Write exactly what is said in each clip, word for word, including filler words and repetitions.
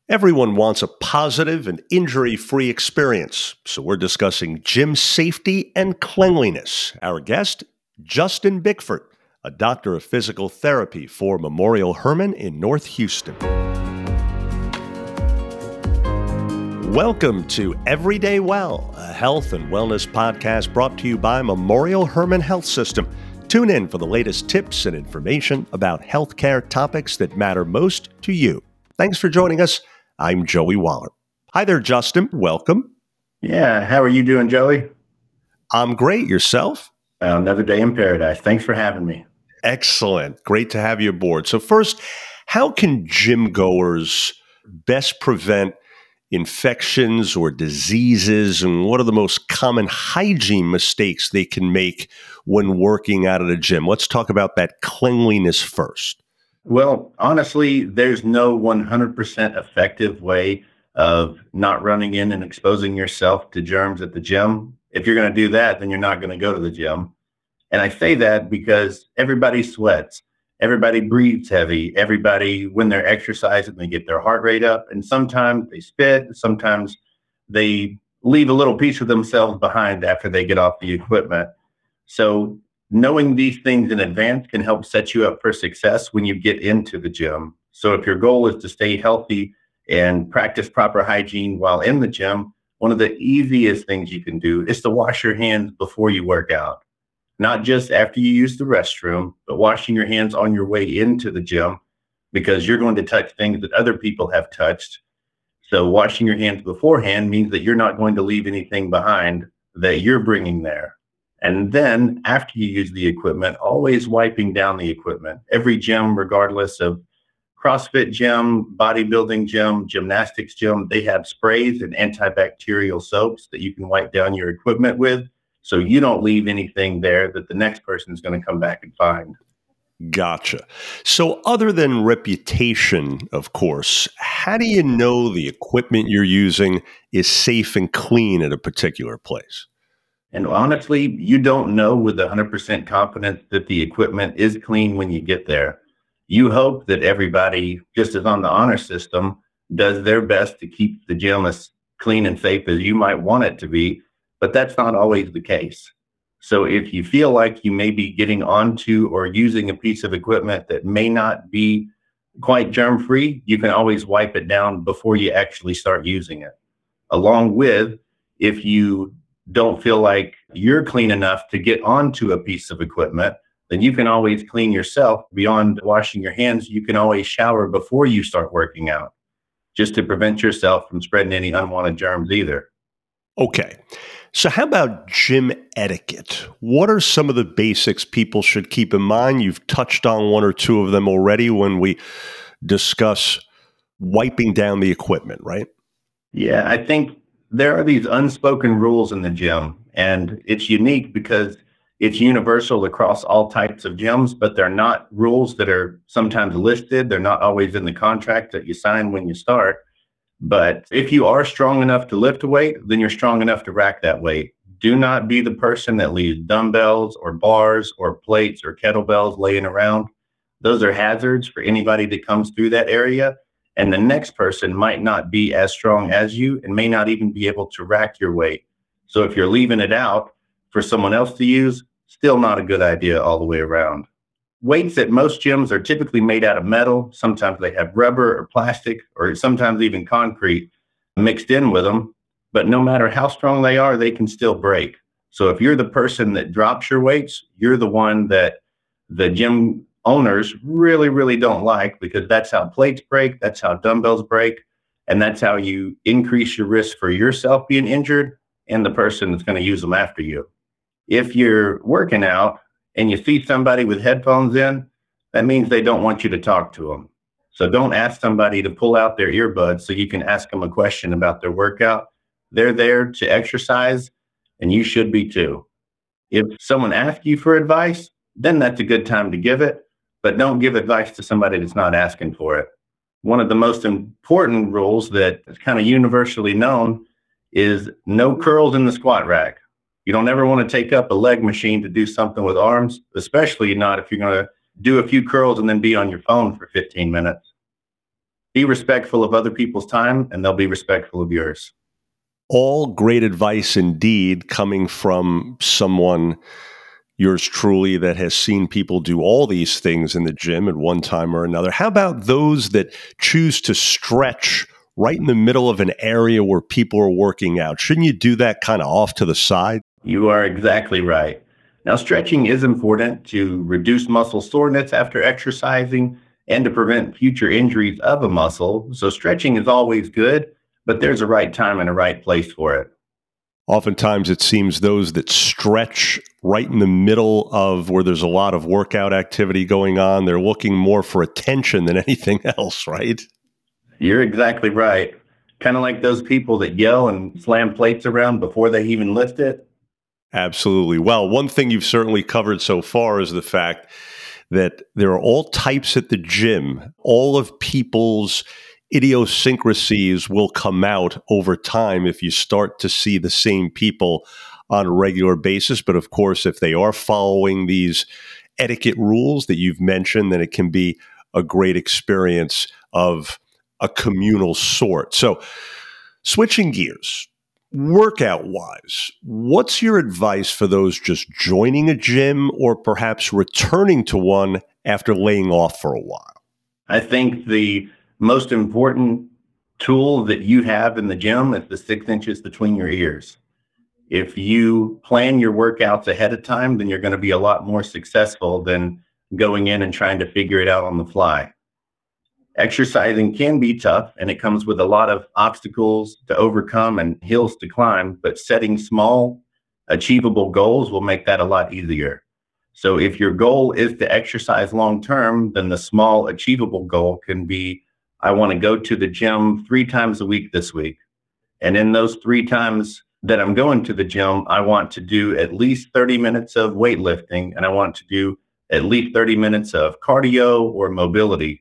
Everyone wants a positive and injury-free experience, so we're discussing gym safety and cleanliness. Our guest, Justin Bickford, a doctor of physical therapy for Memorial Hermann in North Houston. Welcome to Everyday Well, a health and wellness podcast brought to you by Memorial Hermann Health System. Tune in for the latest tips and information about healthcare topics that matter most to you. Thanks for joining us. I'm Joey Waller. Hi there, Justin. Welcome. Yeah. How are you doing, Joey? I'm great. Yourself? Uh, another day in paradise. Thanks for having me. Excellent. Great to have you aboard. So first, how can gym goers best prevent infections or diseases, and what are the most common hygiene mistakes they can make when working out at a gym? Let's talk about that cleanliness first. Well, honestly, there's no one hundred percent effective way of not running in and exposing yourself to germs at the gym. If you're going to do that, then you're not going to go to the gym. And I say that because everybody sweats. Everybody breathes heavy. Everybody, when they're exercising, they get their heart rate up. And sometimes they spit. Sometimes they leave a little piece of themselves behind after they get off the equipment. So knowing these things in advance can help set you up for success when you get into the gym. So if your goal is to stay healthy and practice proper hygiene while in the gym, one of the easiest things you can do is to wash your hands before you work out. Not just after you use the restroom, but washing your hands on your way into the gym, because you're going to touch things that other people have touched. So washing your hands beforehand means that you're not going to leave anything behind that you're bringing there. And then after you use the equipment, always wiping down the equipment. Every gym, regardless of CrossFit gym, bodybuilding gym, gymnastics gym, they have sprays and antibacterial soaps that you can wipe down your equipment with, so you don't leave anything there that the next person is going to come back and find. Gotcha. So other than reputation, of course, how do you know the equipment you're using is safe and clean at a particular place? And honestly, you don't know with one hundred percent confidence that the equipment is clean when you get there. You hope that everybody, just as on the honor system, does their best to keep the gym as clean and safe as you might want it to be, but that's not always the case. So if you feel like you may be getting onto or using a piece of equipment that may not be quite germ-free, you can always wipe it down before you actually start using it. Along with, if you don't feel like you're clean enough to get onto a piece of equipment, then you can always clean yourself. Beyond washing your hands, you can always shower before you start working out, just to prevent yourself from spreading any unwanted germs either. Okay. So how about gym etiquette? What are some of the basics people should keep in mind? You've touched on one or two of them already when we discuss wiping down the equipment, right? Yeah, I think there are these unspoken rules in the gym, and it's unique because it's universal across all types of gyms, but they're not rules that are sometimes listed. They're not always in the contract that you sign when you start. But if you are strong enough to lift a weight, then you're strong enough to rack that weight. Do not be the person that leaves dumbbells or bars or plates or kettlebells laying around. Those are hazards for anybody that comes through that area. And the next person might not be as strong as you and may not even be able to rack your weight. So if you're leaving it out for someone else to use, still not a good idea all the way around. Weights at most gyms are typically made out of metal. Sometimes they have rubber or plastic or sometimes even concrete mixed in with them. But no matter how strong they are, they can still break. So if you're the person that drops your weights, you're the one that the gym owners really, really don't like, because that's how plates break, that's how dumbbells break, and that's how you increase your risk for yourself being injured and the person that's going to use them after you. If you're working out and you see somebody with headphones in, that means they don't want you to talk to them. So don't ask somebody to pull out their earbuds so you can ask them a question about their workout. They're there to exercise, and you should be too. If someone asks you for advice, then that's a good time to give it, but don't give advice to somebody that's not asking for it. One of the most important rules that is kind of universally known is no curls in the squat rack. You don't ever want to take up a leg machine to do something with arms, especially not if you're going to do a few curls and then be on your phone for fifteen minutes. Be respectful of other people's time, and they'll be respectful of yours. All great advice indeed, coming from someone, yours truly, that has seen people do all these things in the gym at one time or another. How about those that choose to stretch right in the middle of an area where people are working out? Shouldn't you do that kind of off to the side? You are exactly right. Now, stretching is important to reduce muscle soreness after exercising and to prevent future injuries of a muscle. So stretching is always good, but there's a right time and a right place for it. Oftentimes it seems those that stretch right in the middle of where there's a lot of workout activity going on, they're looking more for attention than anything else, right? You're exactly right. Kind of like those people that yell and slam plates around before they even lift it. Absolutely. Well, one thing you've certainly covered so far is the fact that there are all types at the gym. All of people's idiosyncrasies will come out over time if you start to see the same people on a regular basis. But of course, if they are following these etiquette rules that you've mentioned, then it can be a great experience of a communal sort. So switching gears, workout-wise, what's your advice for those just joining a gym or perhaps returning to one after laying off for a while? I think the most important tool that you have in the gym is the six inches between your ears. If you plan your workouts ahead of time, then you're going to be a lot more successful than going in and trying to figure it out on the fly. Exercising can be tough, and it comes with a lot of obstacles to overcome and hills to climb, but setting small, achievable goals will make that a lot easier. So if your goal is to exercise long term, then the small, achievable goal can be, I want to go to the gym three times a week this week. And in those three times that I'm going to the gym, I want to do at least thirty minutes of weightlifting, and I want to do at least thirty minutes of cardio or mobility.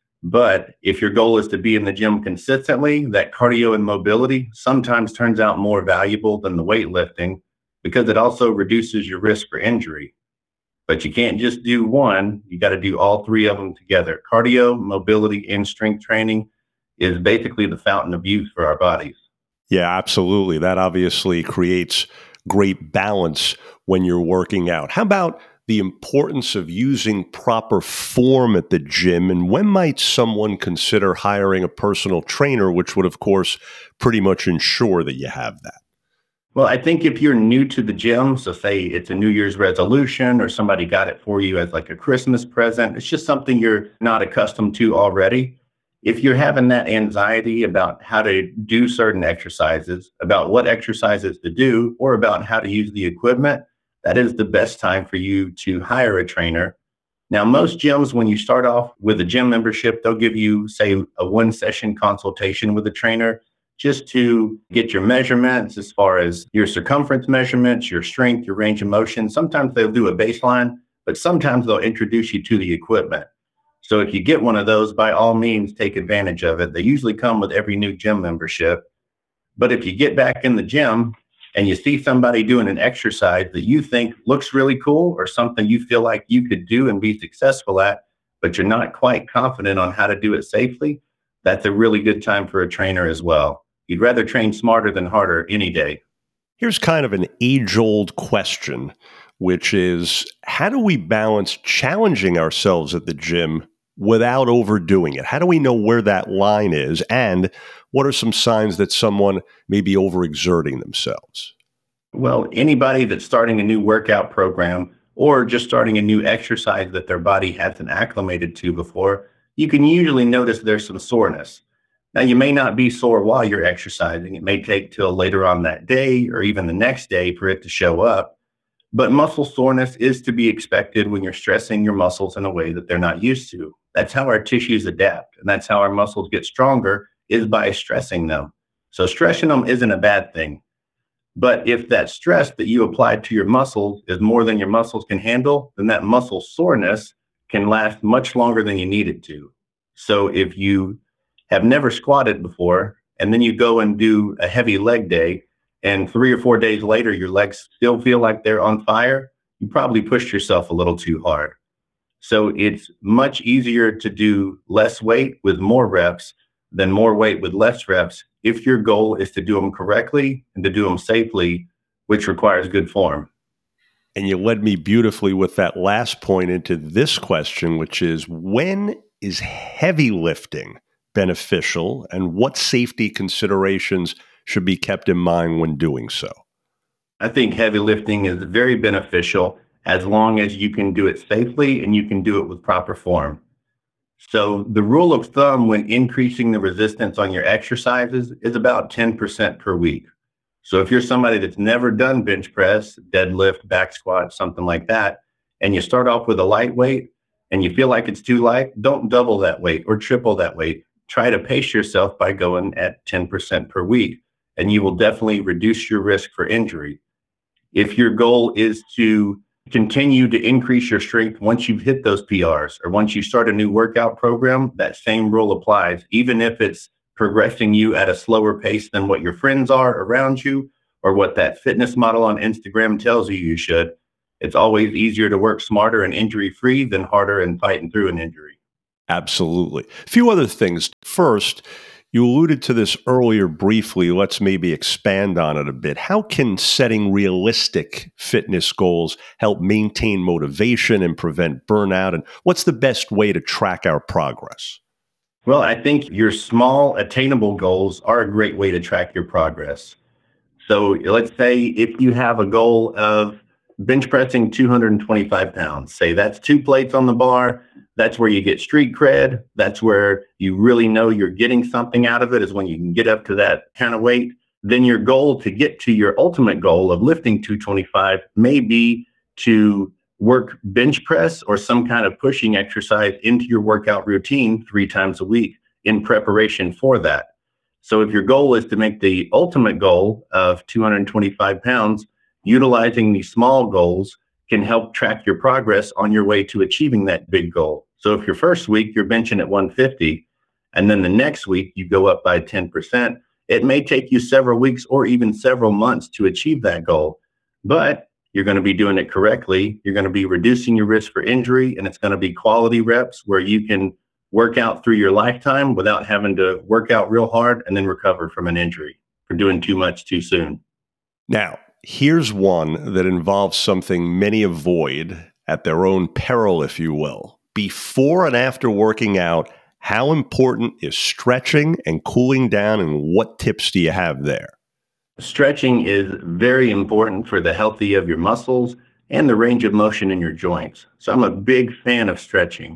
But if your goal is to be in the gym consistently, that cardio and mobility sometimes turns out more valuable than the weightlifting because it also reduces your risk for injury. But you can't just do one. You got to do all three of them together. Cardio, mobility, and strength training is basically the fountain of youth for our bodies. Yeah, absolutely. That obviously creates great balance when you're working out. How about the importance of using proper form at the gym, and when might someone consider hiring a personal trainer, which would, of course, pretty much ensure that you have that? Well, I think if you're new to the gym, so say it's a New Year's resolution or somebody got it for you as like a Christmas present, it's just something you're not accustomed to already. If you're having that anxiety about how to do certain exercises, about what exercises to do, or about how to use the equipment, that is the best time for you to hire a trainer. Now, most gyms, when you start off with a gym membership, they'll give you, say, a one session consultation with a trainer just to get your measurements as far as your circumference measurements, your strength, your range of motion. Sometimes they'll do a baseline, but sometimes they'll introduce you to the equipment. So if you get one of those, by all means, take advantage of it. They usually come with every new gym membership. But if you get back in the gym and you see somebody doing an exercise that you think looks really cool or something you feel like you could do and be successful at, but you're not quite confident on how to do it safely, that's a really good time for a trainer as well. You'd rather train smarter than harder any day. Here's kind of an age-old question, which is, how do we balance challenging ourselves at the gym without overdoing it? How do we know where that line is? And what are some signs that someone may be overexerting themselves? Well, anybody that's starting a new workout program or just starting a new exercise that their body hasn't acclimated to before, you can usually notice there's some soreness. Now, you may not be sore while you're exercising. It may take till later on that day or even the next day for it to show up. But muscle soreness is to be expected when you're stressing your muscles in a way that they're not used to. That's how our tissues adapt, and that's how our muscles get stronger, is by stressing them. So stressing them isn't a bad thing. But if that stress that you applied to your muscles is more than your muscles can handle, then that muscle soreness can last much longer than you need it to. So if you have never squatted before, and then you go and do a heavy leg day, and three or four days later, your legs still feel like they're on fire, you probably pushed yourself a little too hard. So it's much easier to do less weight with more reps than more weight with less reps if your goal is to do them correctly and to do them safely, which requires good form. And you led me beautifully with that last point into this question, which is, when is heavy lifting beneficial, and what safety considerations should be kept in mind when doing so? I think heavy lifting is very beneficial as long as you can do it safely and you can do it with proper form. So the rule of thumb when increasing the resistance on your exercises is about ten percent per week. So if you're somebody that's never done bench press, deadlift, back squat, something like that, and you start off with a light weight and you feel like it's too light, don't double that weight or triple that weight. Try to pace yourself by going at ten percent per week, and you will definitely reduce your risk for injury. If your goal is to continue to increase your strength once you've hit those P Rs or once you start a new workout program, that same rule applies, even if it's progressing you at a slower pace than what your friends are around you or what that fitness model on Instagram tells you you should. It's always easier to work smarter and injury-free than harder and fighting through an injury. Absolutely. A few other things. First, you alluded to this earlier briefly. Let's maybe expand on it a bit. How can setting realistic fitness goals help maintain motivation and prevent burnout? And what's the best way to track our progress? Well, I think your small attainable goals are a great way to track your progress. So let's say if you have a goal of bench pressing two hundred twenty-five pounds, say that's two plates on the bar. That's where you get street cred. That's where you really know you're getting something out of it, is when you can get up to that kind of weight. Then your goal to get to your ultimate goal of lifting two twenty-five may be to work bench press or some kind of pushing exercise into your workout routine three times a week in preparation for that. So if your goal is to make the ultimate goal of two hundred twenty-five pounds, utilizing these small goals can help track your progress on your way to achieving that big goal. So if your first week you're benching at one fifty, and then the next week you go up by ten percent, it may take you several weeks or even several months to achieve that goal. But you're going to be doing it correctly. You're going to be reducing your risk for injury, and it's going to be quality reps where you can work out through your lifetime without having to work out real hard and then recover from an injury for doing too much too soon. Now, here's one that involves something many avoid at their own peril, if you will. Before and after working out, how important is stretching and cooling down, and what tips do you have there? Stretching is very important for the health of your muscles and the range of motion in your joints. So I'm a big fan of stretching,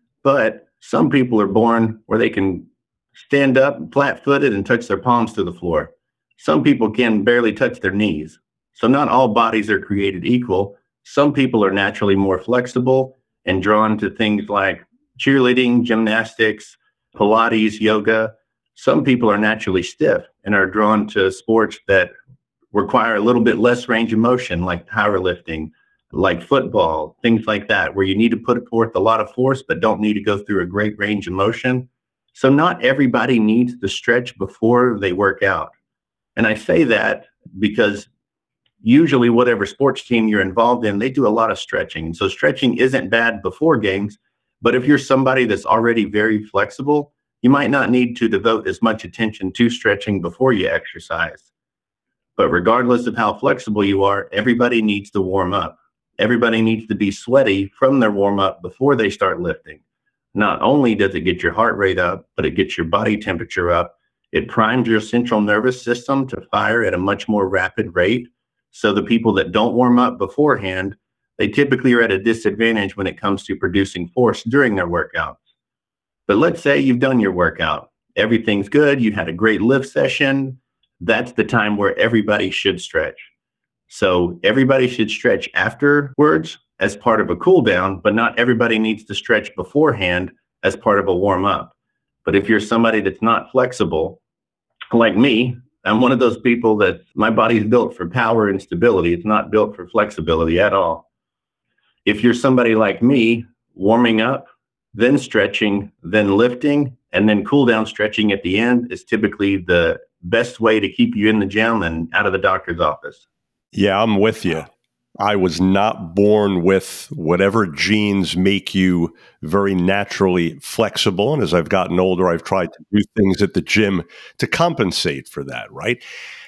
but some people are born where they can stand up flat-footed and touch their palms to the floor. Some people can barely touch their knees. So not all bodies are created equal. Some people are naturally more flexible and drawn to things like cheerleading, gymnastics, Pilates, yoga. Some people are naturally stiff and are drawn to sports that require a little bit less range of motion, like powerlifting, like football, things like that, where you need to put forth a lot of force but don't need to go through a great range of motion. So not everybody needs to stretch before they work out. And I say that because usually whatever sports team you're involved in, they do a lot of stretching. So stretching isn't bad before games, but if you're somebody that's already very flexible, you might not need to devote as much attention to stretching before you exercise. But regardless of how flexible you are, everybody needs to warm up. Everybody needs to be sweaty from their warm up before they start lifting. Not only does it get your heart rate up, but it gets your body temperature up. It primes your central nervous system to fire at a much more rapid rate. So the people that don't warm up beforehand, they typically are at a disadvantage when it comes to producing force during their workouts. But let's say you've done your workout. Everything's good. You had a great lift session. That's the time where everybody should stretch. So everybody should stretch afterwards as part of a cool down, but not everybody needs to stretch beforehand as part of a warm up. But if you're somebody that's not flexible, like me, I'm one of those people that my body's built for power and stability. It's not built for flexibility at all. If you're somebody like me, warming up, then stretching, then lifting, and then cool down stretching at the end is typically the best way to keep you in the gym and out of the doctor's office. Yeah, I'm with you. I was not born with whatever genes make you very naturally flexible. And as I've gotten older, I've tried to do things at the gym to compensate for that, right?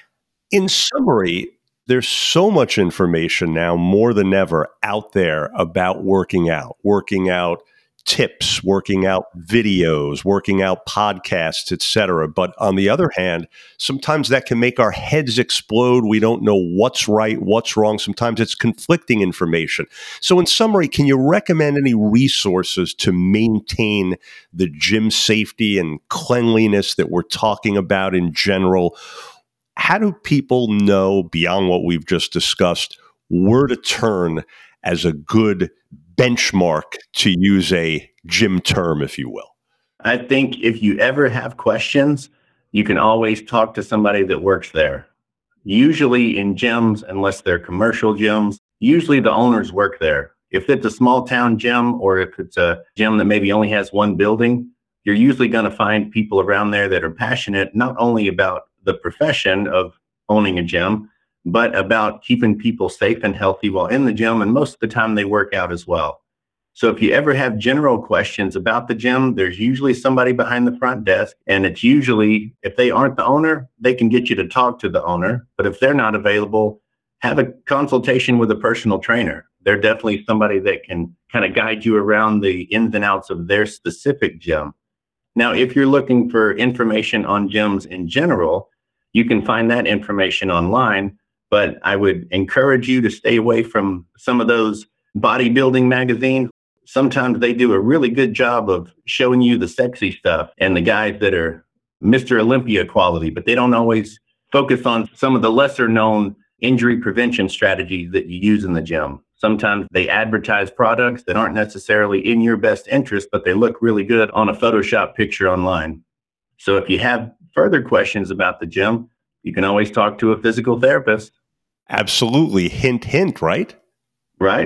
In summary, there's so much information now, more than ever, out there about working out, working out tips, working out videos, working out podcasts, et cetera. But on the other hand, sometimes that can make our heads explode. We don't know what's right, what's wrong. Sometimes it's conflicting information. So in summary, can you recommend any resources to maintain the gym safety and cleanliness that we're talking about in general? How do people know, beyond what we've just discussed, where to turn as a good benchmark, to use a gym term, if you will? I think if you ever have questions, you can always talk to somebody that works there. Usually in gyms, unless they're commercial gyms, usually the owners work there. If it's a small town gym, or if it's a gym that maybe only has one building, you're usually going to find people around there that are passionate not only about the profession of owning a gym, but about keeping people safe and healthy while in the gym. And most of the time they work out as well. So if you ever have general questions about the gym, there's usually somebody behind the front desk. And it's usually, if they aren't the owner, they can get you to talk to the owner. But if they're not available, have a consultation with a personal trainer. They're definitely somebody that can kind of guide you around the ins and outs of their specific gym. Now, if you're looking for information on gyms in general, you can find that information online. But I would encourage you to stay away from some of those bodybuilding magazines. Sometimes they do a really good job of showing you the sexy stuff and the guys that are Mister Olympia quality, but they don't always focus on some of the lesser known injury prevention strategies that you use in the gym. Sometimes they advertise products that aren't necessarily in your best interest, but they look really good on a Photoshop picture online. So if you have further questions about the gym, you can always talk to a physical therapist. Absolutely. Hint, hint, right? Right.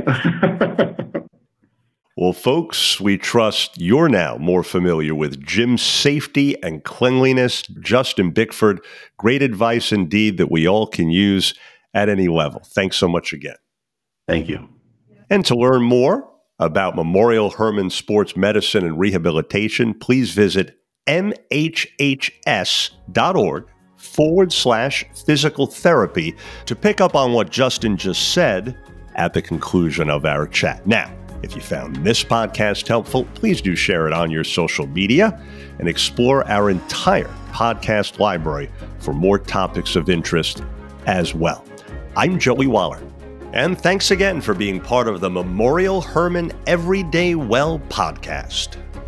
Well, folks, we trust you're now more familiar with gym safety and cleanliness. Justin Bickford, great advice indeed that we all can use at any level. Thanks so much again. Thank you. And to learn more about Memorial Hermann Sports Medicine and Rehabilitation, please visit M H H S dot org forward slash physical therapy to pick up on what Justin just said at the conclusion of our chat. Now, if you found this podcast helpful, please do share it on your social media and explore our entire podcast library for more topics of interest as well. I'm Joey Waller, and thanks again for being part of the Memorial Hermann Everyday Well podcast.